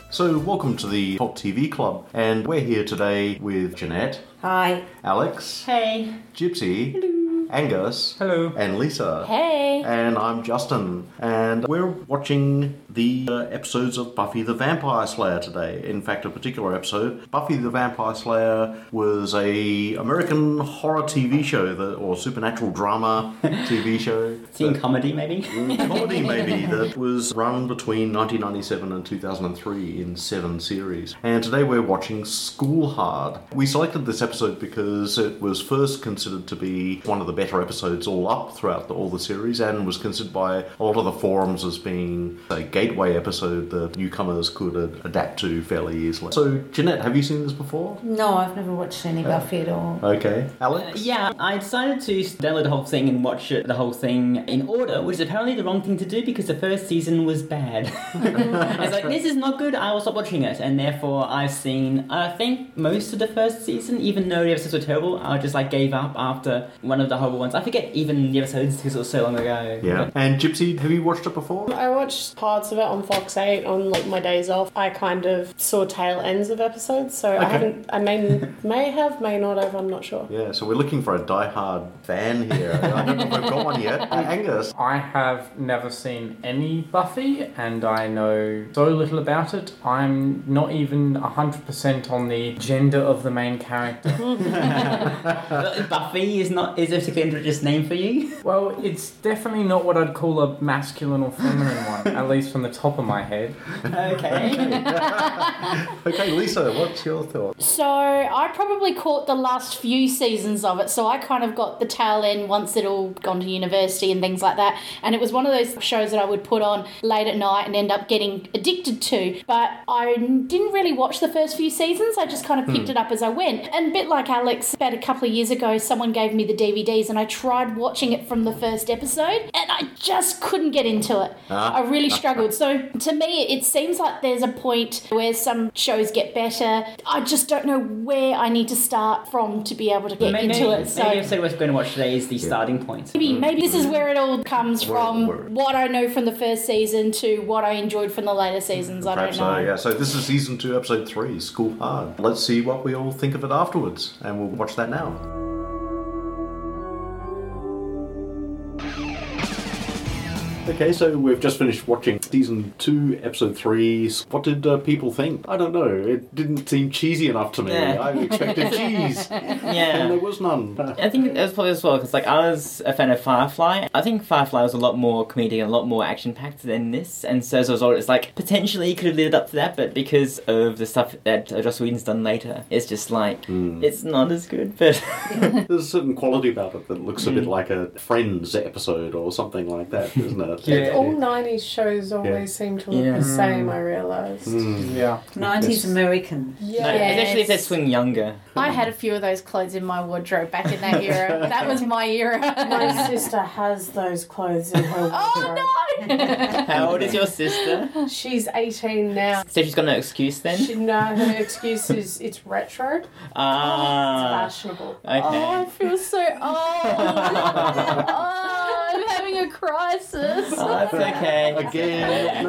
So welcome to the Top TV Club, and we're here today with Jeanette. Hi. Alex. Hey. Gypsy. Hello. Angus. Hello. And Lisa. Hey. And I'm Justin. And we're watching the episodes of Buffy the Vampire Slayer today. In fact, a particular episode. Buffy the Vampire Slayer was a American horror TV show, or supernatural drama TV show. Teen comedy, maybe? Comedy, maybe, that was run between 1997 and 2003 in 7 series. And today we're watching School Hard. We selected this episode because it was first considered to be one of the better episodes all up throughout all the series, and was considered by a lot of the forums as being a gateway episode that newcomers could adapt to fairly easily. So, Jeanette, have you seen this before? No, I've never watched any Buffy at all. Okay. Alex? Yeah, I decided to download the whole thing and watch the whole thing in order, which is apparently the wrong thing to do because the first season was bad. It's like, this is not good, I will stop watching it. And therefore, I've seen, I think, most of the first season, even though the episodes were terrible. I just gave up after one of the horrible ones. I forget even the episodes because it was so long ago. Yeah. But, and Gypsy, have you watched it before? I watched parts of it on Fox 8 on my days off. I kind of saw tail ends of episodes, so Okay. I may not have, I'm not sure. Yeah, so we're looking for a diehard fan here. I don't know if we've got one yet. Angus? I have never seen any Buffy, and I know so little about it. I'm not even 100% on the gender of the main character. Buffy is a particularly religious name for you? Well, it's definitely not what I'd call a masculine or feminine one, at least from the top of my head. Okay. Okay, Lisa, what's your thought? So I probably caught the last few seasons of it, so I kind of got the tail end once it all gone to university and things like that, and it was one of those shows that I would put on late at night and end up getting addicted to, but I didn't really watch the first few seasons. I just kind of picked it up as I went, and a bit like Alex, about a couple of years ago someone gave me the DVDs and I tried watching it from the first episode and I just couldn't get into it. I really struggled. So to me it seems like there's a point where some shows get better. I just don't know where I need to start from to be able to get into it. So maybe the episode we're going to watch today is the starting point. maybe this is where it all comes from, what I know from the first season to what I enjoyed from the later seasons. I don't know. Yeah. So this is season 2, episode 3, School Hard. Let's see what we all think of it afterwards, and we'll watch that now. Okay, so we've just finished watching season 2, episode 3. What did people think? I don't know. It didn't seem cheesy enough to me. Yeah. I expected cheese, and there was none. I think it was probably as well, because I was a fan of Firefly. I think Firefly was a lot more comedic and a lot more action-packed than this, and so as a result, it's potentially could have lived up to that, but because of the stuff that Joss Whedon's done later, it's just it's not as good, but... There's a certain quality about it that looks a bit like a Friends episode or something like that, isn't it? Yeah. All 90s shows always seem to look the same, I realised. Yeah. 90s American. Yeah. No, especially if they swing younger. I had a few of those clothes in my wardrobe back in that era. That was my era. My sister has those clothes in her wardrobe. Oh no! How old is your sister? She's 18 now. So she's got no excuse then? Her excuse is it's retro. It's fashionable. Okay. Oh, I feel so old. Oh, I'm having a crisis. Oh, that's okay. Again.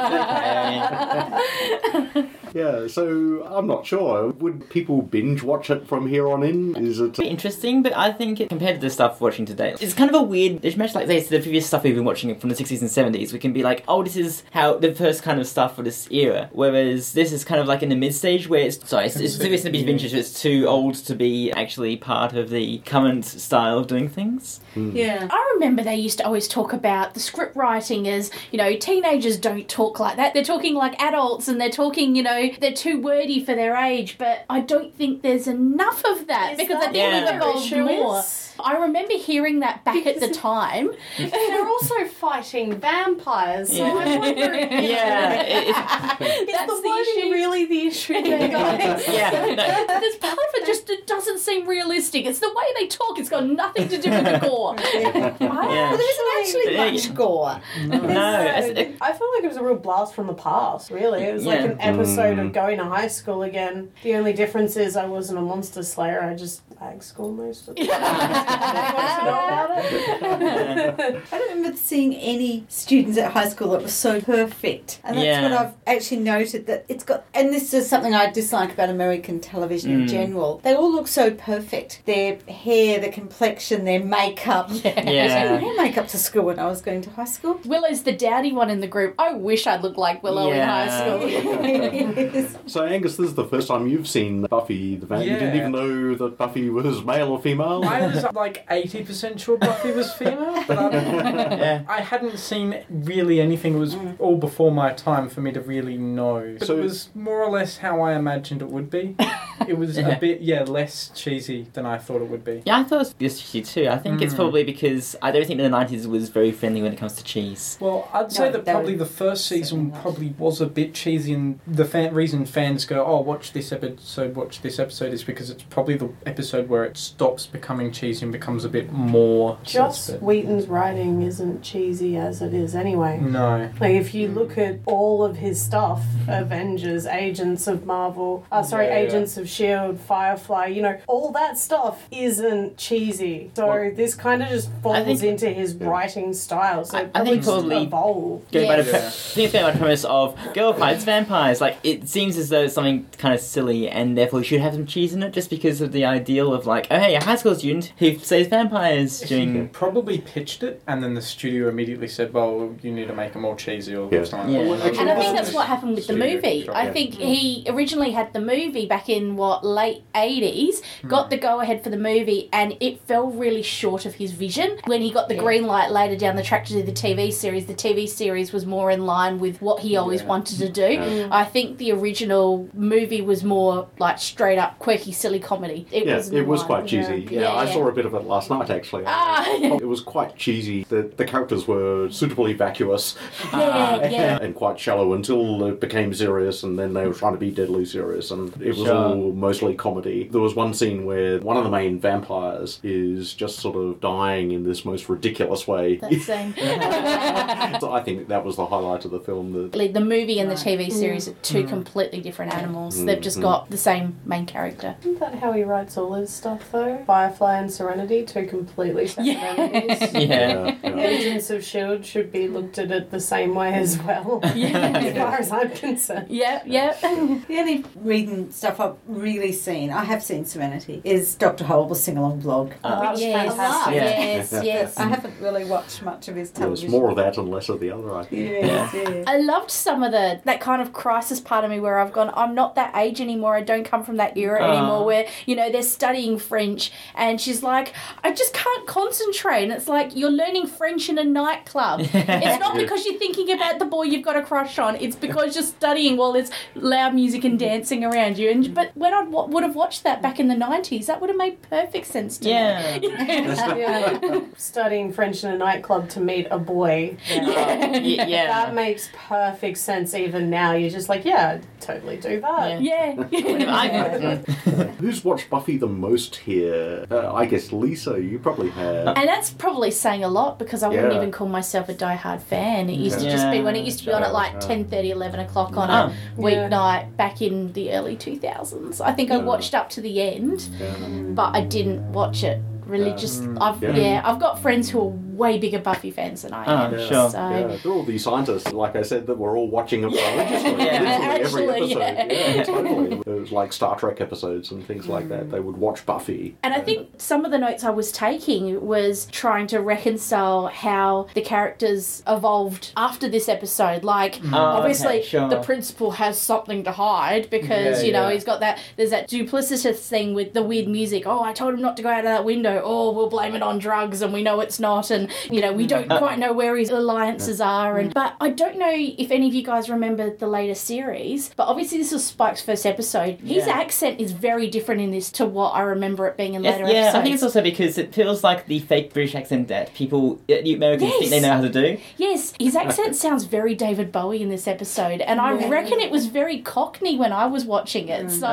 That's okay. Yeah, so I'm not sure. Would people binge watch it from here on in? Is it... Interesting, but I think compared to the stuff we're watching today, it's kind of a weird... It's much like the previous stuff we've been watching from the 60s and 70s. We can be like, oh, this is how the first kind of stuff for this era. Whereas this is kind of like in the mid-stage where it's serious and a bit vintage, but it's too old to be actually part of the current style of doing things. Yeah. I remember they used to always talk about the script writing as, teenagers don't talk like that. They're talking like adults and they're talking, they're too wordy for their age, but I don't think there's enough of that because I think we've evolved more. I remember hearing that back at the time. They're also fighting vampires, so I wonder if That's the wording really the issue there, guys. There's part of it just it doesn't seem realistic. It's the way they talk. It's got nothing to do with the gore. There isn't actually much gore. I feel like it was a real blast from the past, really. It was like an episode of going to high school again. The only difference is I wasn't a monster slayer. I just ag school most of the time. I don't remember seeing any students at high school that were so perfect. And that's what I've actually noted, that it's got, and this is something I dislike about American television in general. They all look so perfect. Their hair, their complexion, their makeup. I had makeup to school when I was going to high school. Willow's the dowdy one in the group. I wish I'd looked like Willow in high school. Yes. So, Angus, this is the first time you've seen Buffy the Vampire. You didn't even know that Buffy was male or female? I was like 80% sure Buffy was female, but I hadn't seen really anything. It was all before my time for me to really know. But it was more or less how I imagined it would be. It was a bit, less cheesy than I thought it would be. Yeah, I thought it was this cheesy too. I think it's probably because I don't think the 90s was very friendly when it comes to cheese. Well, I'd say that probably the first season probably was a bit cheesy, and the reason fans go, oh, watch this episode is because it's probably the episode where it stops becoming cheesy and becomes a bit more... Joss Whedon's writing isn't cheesy as it is anyway. No. Like, if you look at all of his stuff, Avengers, Agents of Marvel, Agents of S.H.I.E.L.D., Firefly, you know, all that stuff isn't cheesy. So this kind of just falls into his writing style. So I think probably evolved. Going by the premise of girl fights vampires, like, it seems as though it's something kind of silly and therefore you should have some cheese in it just because of the ideal of like, oh hey, a high school student who saves vampires He probably pitched it and then the studio immediately said, well, you need to make it more cheesy or something. And I think that's what happened with the movie. I think he originally had the movie back in, late 80s, got the go-ahead for the movie, and it fell really short of his vision. When he got the green light later down the track to do the TV series was more in line with what he always wanted to do. I think the original movie was more like straight up quirky, silly comedy. It was quite cheesy. I saw a bit of it last night, actually. It was quite cheesy. The characters were suitably vacuous and quite shallow until it became serious, and then they were trying to be deadly serious, and it was all mostly comedy. There was one scene where one of the main vampires is just sort of dying in this most ridiculous way. That scene. So I think that was the highlight of the film. The movie and the TV series are two completely different animals. They've just got the same main character. Isn't that how he writes all his stuff, though? Firefly and Serenity, two completely separate entities. Agents of S.H.I.E.L.D. should be looked at it the same way as well, as far as I'm concerned. The only reading stuff I've really seen, I have seen Serenity, is Dr. Horrible's sing-along blog. That was fantastic. Yes. I haven't really watched much of his television. There's more of that and less of the other, I think. I loved some of that kind of crisis part of me where I've gone, I'm not that age anymore, I don't come from that era anymore, where, you know, they're studying French and she's like, I just can't concentrate. And it's like, you're learning French in a nightclub. It's not because you're thinking about the boy you've got a crush on, it's because you're studying while there's loud music and dancing around you. But when I would have watched that back in the 90s, that would have made perfect sense to me. Studying French in a nightclub to meet a boy. That makes perfect sense even now. You're just like, I'd totally do that. Who's watched Buffy the most here? I guess Lisa, you probably have. And that's probably saying a lot because I wouldn't even call myself a diehard fan. It used to just be when it used to be on at like 10:30, 11 o'clock on a weeknight back in the early 2000s. I think I watched up to the end, but I didn't watch it religious. I've got friends who are way bigger Buffy fans than I am. Sure. So. They're all these scientists, like I said, that were all watching it religiously. Every episode. Totally. It was like Star Trek episodes and things like that. They would watch Buffy. And I think some of the notes I was taking was trying to reconcile how the characters evolved after this episode. Like, obviously, the principal has something to hide because, you know, he's got that, there's that duplicitous thing with the weird music. Oh, I told him not to go out of that window. Oh, we'll blame it on drugs and we know it's not. And, you know, we don't quite know where his alliances are. But I don't know if any of you guys remember the later series, but obviously this was Spike's first episode. His accent is very different in this to what I remember it being in later episodes. I think it's also because it feels like the fake British accent that people, Americans think they know how to do. Yes, his accent sounds very David Bowie in this episode, and I reckon it was very Cockney when I was watching it. So,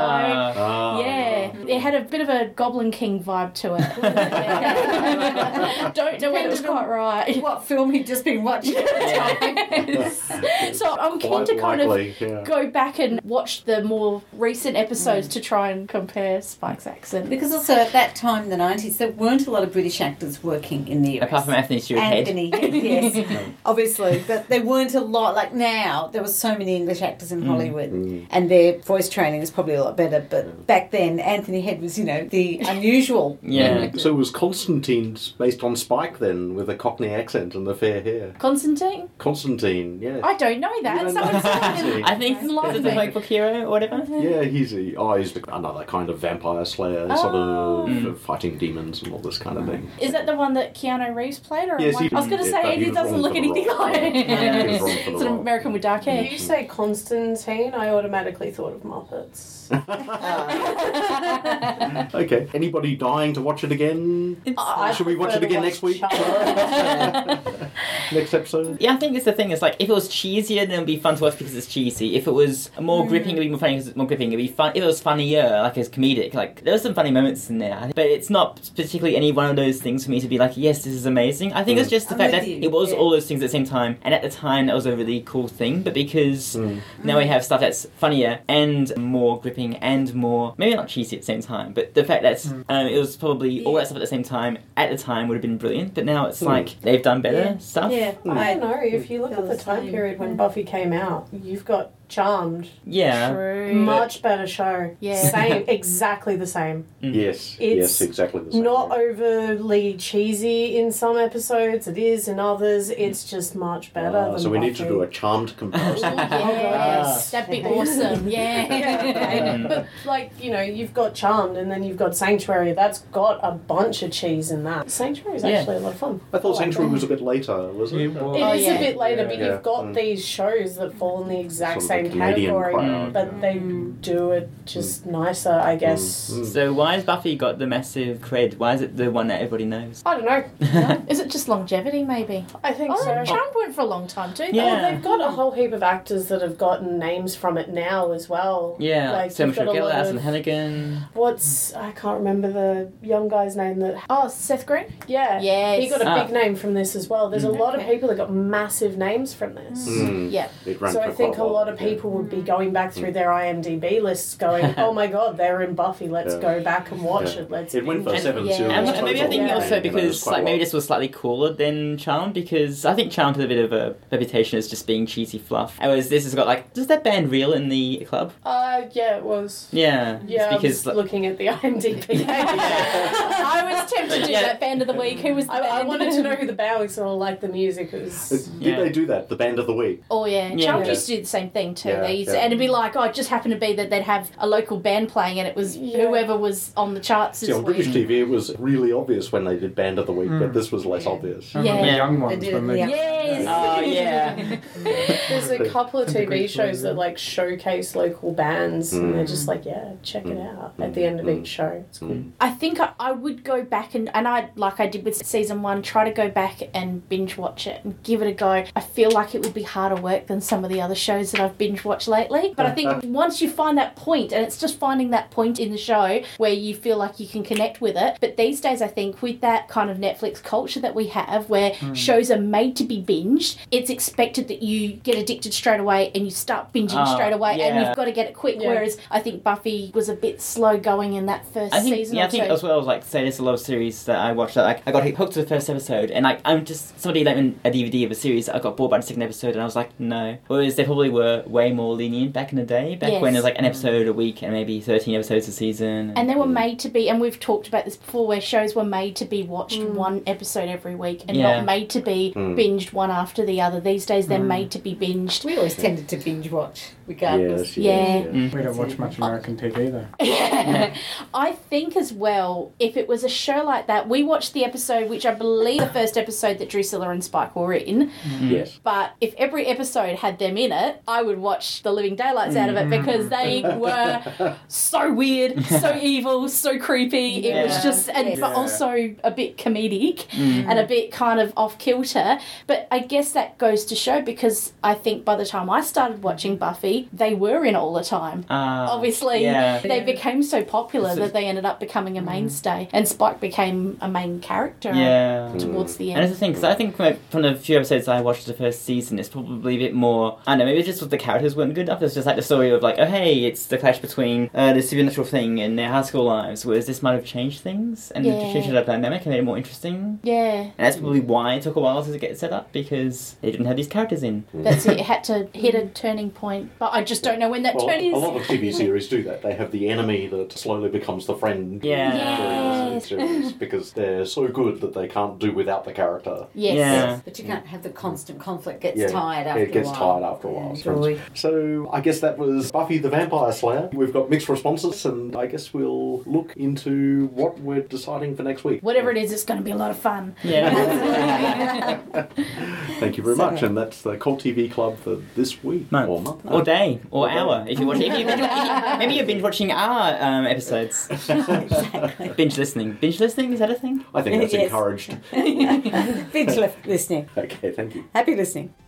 it had a bit of a Goblin King vibe to it. Don't know whether it's quite right. what film he'd just been watching at the time. So I'm keen Quite to kind likely, of yeah. go back and watch the more recent episodes to try and compare Spike's accent. Because also at that time in the 90s, there weren't a lot of British actors working in the US. Apart from Anthony Stewart Head. Anthony Head, yes, obviously. But there weren't a lot, like now, there were so many English actors in Hollywood and their voice training is probably a lot better. But back then, Anthony Head was, the unusual. Yeah. So was Constantine based on Spike then, with a Cockney accent and the fair hair? Constantine? Constantine, yes. I don't know that. You don't Someone know said Constantine? I think this is the comic book hero or whatever. Yeah, he's another kind of vampire slayer, sort of fighting demons and all this kind of thing. Is that the one that Keanu Reeves played? Or Yes, I was going to say, he doesn't look anything like it. He was wrong for the It's an role. American with dark When hair. you say Constantine, I automatically thought of Muppets. Okay, anybody dying to watch it again? Should we watch it again next week? Next episode? Yeah, I think it's the thing. It's like if it was cheesier, then it'd be fun to watch because it's cheesy. If it was more gripping, it'd be more funny because it's more gripping. It'd be fun. If it was funnier, like it's comedic, like there were some funny moments in there. But it's not particularly any one of those things for me to be like, yes, this is amazing. I think it's just the I'm fact with that you, it was yeah. all those things at the same time, and at the time that was a really cool thing. But because now we have stuff that's funnier and more gripping and more maybe not cheesy at the same time, but the fact that it was probably all that stuff at the same time at the time would have been brilliant. But now it's like they've done better stuff. Yeah, I don't know, if you look feel at the the time same. period when Buffy came out, you've got Charmed. Yeah. True. Much better show. Yeah. Same, exactly the same. Yes, It's yes, exactly the same. Not yeah. overly cheesy in some episodes, it is in others, it's just much better than So we need to Buffy. do a Charmed comparison. Yes, that'd be awesome. Yeah. But, like, you've got Charmed and then you've got Sanctuary. That's got a bunch of cheese in that. Sanctuary is actually a lot of fun. I thought like Sanctuary that. was a bit later, was it? It was. It Oh, is yeah. a bit later, Yeah. but Yeah. you've got these shows that fall in the exact Sort of same the Canadian category, crowd. but they do it just nicer, I guess. So why has Buffy got the massive cred? Why is it the one that everybody knows? I don't know. Is it just longevity, maybe? I think Oh, so. Charmed went for a long time too. Yeah. Well, they've got a whole heap of actors that have gotten names from it now as well. Yeah, Like, Sarah you've got Michelle a lot Gellar, of- Alison Hannigan. I can't remember the young guy's name that. Oh, Seth Green? Yeah. Yes. He got a big name from this as well. There's a lot of Okay. people that got massive names from this. Yeah. It ran So for I think quite a while, lot of yeah. people would be going back through their IMDb lists going, oh my god, they're in Buffy, let's Yeah. go back and watch Yeah. it. Let's It went for binge it." 7 Yeah. series. And maybe I think Yeah. also it was because quite like a maybe while. this was slightly cooler than Charmed because I think Charmed had a bit of a reputation as just being cheesy fluff. Whereas this has got like, does that band reel in the club? Yeah, it was. Yeah. Yeah, It's because I was looking at the IMDb. I was tempted to do Yeah. that band of the week. Who was the I band? wanted to know who the band was, so I liked the music. It was... Did Yeah. they do that? The Band of the Week? Oh yeah, Yeah. Charmed Yeah. used to do the same thing too. Yeah, They used yeah. and it'd be like, oh, it just happened to be that they'd have a local band playing, and it was Yeah. whoever was on the charts See, this on week. British TV, it was really obvious when they did Band of the Week, but this was less obvious. I remember Yeah. the young They ones did when it, they... yeah. Yes. Oh yeah. There's a couple of TV shows that like showcase local bands, and they're Mm. just like, yeah, check it out at the end of each show. It's cool. I think I would go back and I like I did with season 1, try to go back and binge watch it and give it a go. I feel like it would be harder work than some of the other shows that I've binge watched lately. But I think once you find that point, and it's just finding that point in the show where you feel like you can connect with it. But these days, I think with that kind of Netflix culture that we have, where shows are made to be binged, it's expected that you get addicted straight away and you start binging straight away, and yeah. you've got to get it quick. Yeah. Whereas I think Buffy was a bit slow going in that first I think, season. yeah, or I think two. as well as like say there's a lot of series that I watched that like I got hooked to the first episode and like I'm just somebody lent me a DVD of a series that I got bored by the second episode and I was like no. Whereas they probably were way more lenient back in the day, back Yes. when there was like an episode a week and maybe 13 episodes a season. And they were made to be, and we've talked about this before, where shows were made to be watched one episode every week and Yeah. not made to be binged one after the other. These days they're made to be binged. We always tended to binge watch, regardless. Yeah. We don't watch much American TV though. I think as well, if it was a show like that, we watched the episode, which I believe the first episode that Drusilla and Spike were in. Yes. But if every episode had them in it, I would watch the living daylights out of it because they were so weird, so evil, so creepy. It was Yeah. just, and Yes. but also a bit comedic and a bit kind of off kilter. But I guess that goes to show because I think by the time I started watching Buffy, they were in all the time. Obviously, yeah. they became so so popular that they ended up becoming a mainstay, and Spike became a main character towards the end. And that's the thing, because I think from the few episodes I watched the first season, it's probably a bit more, I don't know, maybe it's just the characters weren't good enough. It's just like the story of like, oh hey, it's the clash between the supernatural thing and their high school lives, whereas this might have changed things and changed the dynamic and made it more interesting. Yeah. And that's probably why it took a while to get set up, because they didn't have these characters in. That's it. It had to hit a turning point, but I just don't know when that turn is. A lot of TV series do that. They have the enemy that slowly becomes the friend during the series because they're so good that they can't do without the character. Yes. But you can't have the constant conflict. Gets tired after a while. It gets tired after a while. So I guess that was Buffy the Vampire Slayer. We've got mixed responses, and I guess we'll look into what we're deciding for next week. Whatever it is, it's going to be a lot of fun. Yeah. Thank you very much, and that's the Cult TV Club for this week. Or month. Or day. Or hour. If you watch maybe you're binge watching our episodes. Exactly. Binge listening. Binge listening, is that a thing? I think that's encouraged. Binge listening. Okay, thank you. Happy listening.